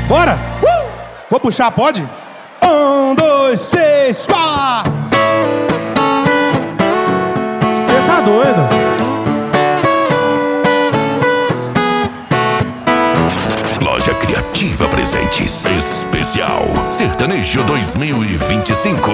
Bora! Vou puxar, pode? 1, 2, 3, 4. Cê tá doido? Loja Criativa Presentes Especial Sertanejo 2025.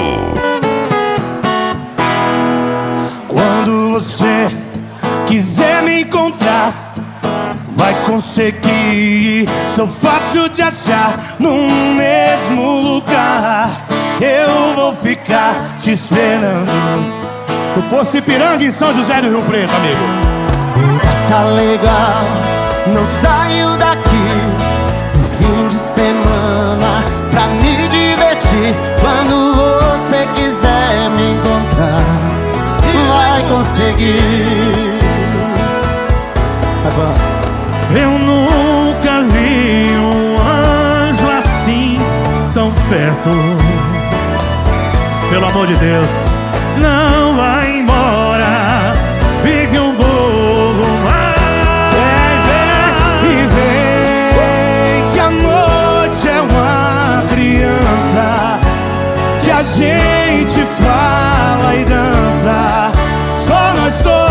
Quando você quiser me encontrar, vai conseguir. Sou fácil de achar no mesmo lugar. Eu vou ficar te esperando no Poço Ipiranga, em São José do Rio Preto, amigo. Tá legal, não saio daqui no fim de semana pra me divertir. Quando você quiser me encontrar, vai conseguir. Agora. Eu nunca vi um anjo assim tão perto. Pelo amor de Deus, não vai embora. Fique um pouco mais. Vem, vem, que a noite é uma criança, que a gente fala e dança, só nós dois.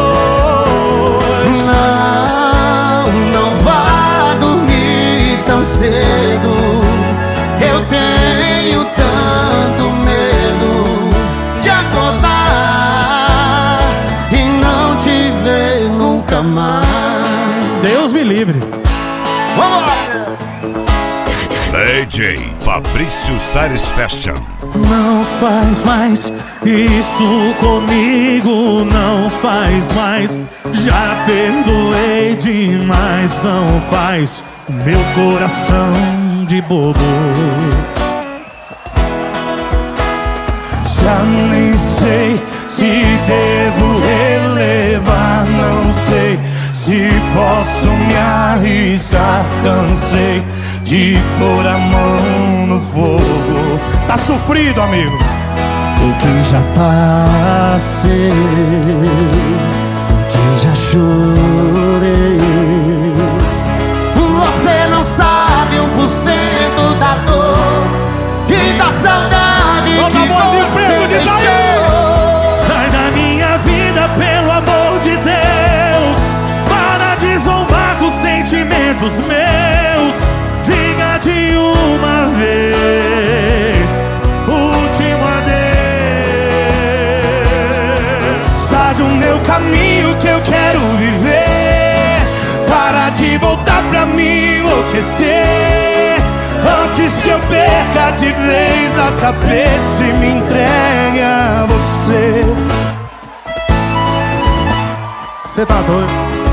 Não vá dormir tão cedo. Eu tenho tanto medo de acordar e não te ver nunca mais. Deus me livre. Vambora! DJ Fabrício Salles Fashion. Não faz mais isso comigo, não faz mais. Já perdoei demais, não faz meu coração de bobo. Já nem sei se devo relevar, não sei se posso me arriscar. Cansei de pôr a mão no fogo. Tá sofrido, amigo. O que já passei, o que já chorei. Você não sabe 1% da dor e da saudade que você deixou. Sai da minha vida, pelo amor de Deus. Para de zombar com sentimentos meus. Diga de uma vez, última vez. Sai do meu caminho que eu quero viver. Para de voltar pra me enlouquecer, antes que eu perca de vez a cabeça e me entregue a você. Cê tá doido?